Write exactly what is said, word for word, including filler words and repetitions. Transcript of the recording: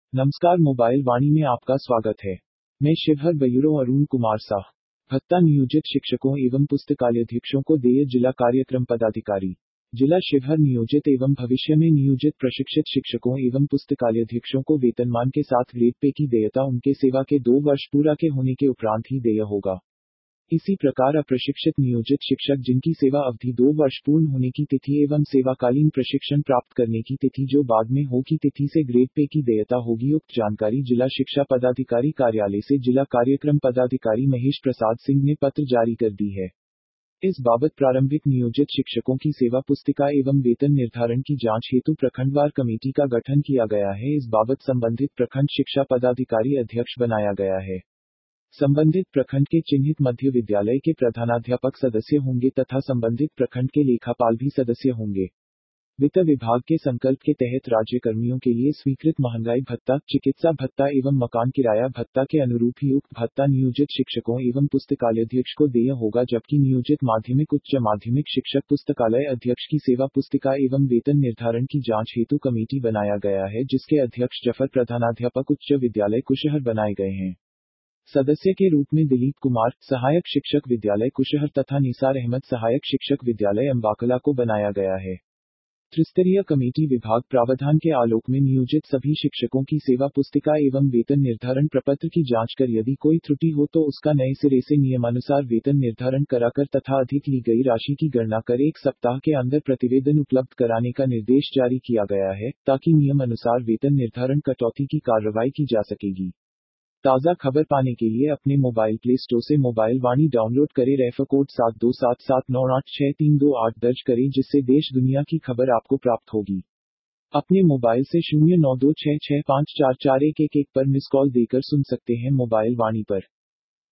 नमस्कार, मोबाइल वाणी में आपका स्वागत है। मैं शिवहर ब्यूरो अरुण कुमार साह। भत्ता नियोजित शिक्षकों एवं पुस्तकालयाध्यक्षों को देय जिला कार्यक्रम पदाधिकारी। जिला शिवहर नियोजित एवं भविष्य में नियोजित प्रशिक्षित शिक्षकों एवं पुस्तकालयाध्यक्षों को वेतनमान के साथ ग्रेड पे की देयता उनके सेवा के दो वर्ष पूरा के होने के उपरांत ही देय होगा। इसी प्रकार अप्रशिक्षित नियोजित शिक्षक जिनकी सेवा अवधि दो वर्ष पूर्ण होने की तिथि एवं सेवाकालीन प्रशिक्षण प्राप्त करने की तिथि जो बाद में हो की तिथि से ग्रेड पे की देयता होगी। उक्त जानकारी जिला शिक्षा पदाधिकारी कार्यालय से जिला कार्यक्रम पदाधिकारी महेश प्रसाद सिंह ने पत्र जारी कर दी है। इस बाबत प्रारंभिक नियोजित शिक्षकों की सेवा पुस्तिका एवं वेतन निर्धारण की जांच हेतु प्रखंडवार कमेटी का गठन किया गया है। इस बाबत संबंधित प्रखंड शिक्षा पदाधिकारी अध्यक्ष बनाया गया है। संबंधित प्रखंड के चिन्हित मध्य विद्यालय के प्रधानाध्यापक सदस्य होंगे तथा संबंधित प्रखंड के लेखापाल भी सदस्य होंगे। वित्त विभाग के संकल्प के तहत राज्य कर्मियों के लिए स्वीकृत महंगाई भत्ता, चिकित्सा भत्ता एवं मकान किराया भत्ता के अनुरूप ही उक्त भत्ता नियोजित शिक्षकों एवं पुस्तकालयाध्यक्ष को देय होगा, जबकि नियोजित माध्यमिक उच्च माध्यमिक शिक्षक पुस्तकालय अध्यक्ष की सेवा पुस्तिका एवं वेतन निर्धारण की जांच हेतु कमेटी बनाया गया है, जिसके अध्यक्ष जफर प्रधानाध्यापक उच्च विद्यालय कुशहर बनाए गए हैं। सदस्य के रूप में दिलीप कुमार, सहायक शिक्षक विद्यालय कुशहर तथा निसार अहमद, सहायक शिक्षक विद्यालय अम्बाकला को बनाया गया है। त्रिस्तरीय कमेटी विभाग प्रावधान के आलोक में नियोजित सभी शिक्षकों की सेवा पुस्तिका एवं वेतन निर्धारण प्रपत्र की जांच कर यदि कोई त्रुटि हो तो उसका नए सिरे से नियमानुसार वेतन निर्धारण कराकर तथा अधिक ली गई राशि की गणना कर एक सप्ताह के अंदर प्रतिवेदन उपलब्ध कराने का निर्देश जारी किया गया है, ताकि नियम अनुसार वेतन निर्धारण कटौती की कार्रवाई की जा सकेगी। ताज़ा खबर पाने के लिए अपने मोबाइल प्ले स्टोर से मोबाइल वाणी डाउनलोड करें। रेफर कोड सात दो सात सात नौ आठ छह तीन दो आठ दर्ज करें, जिससे देश दुनिया की खबर आपको प्राप्त होगी। अपने मोबाइल से शून्य नौ दो छह छह पाँच चार चार एक एक एक पर मिस कॉल देकर सुन सकते हैं मोबाइल वाणी पर।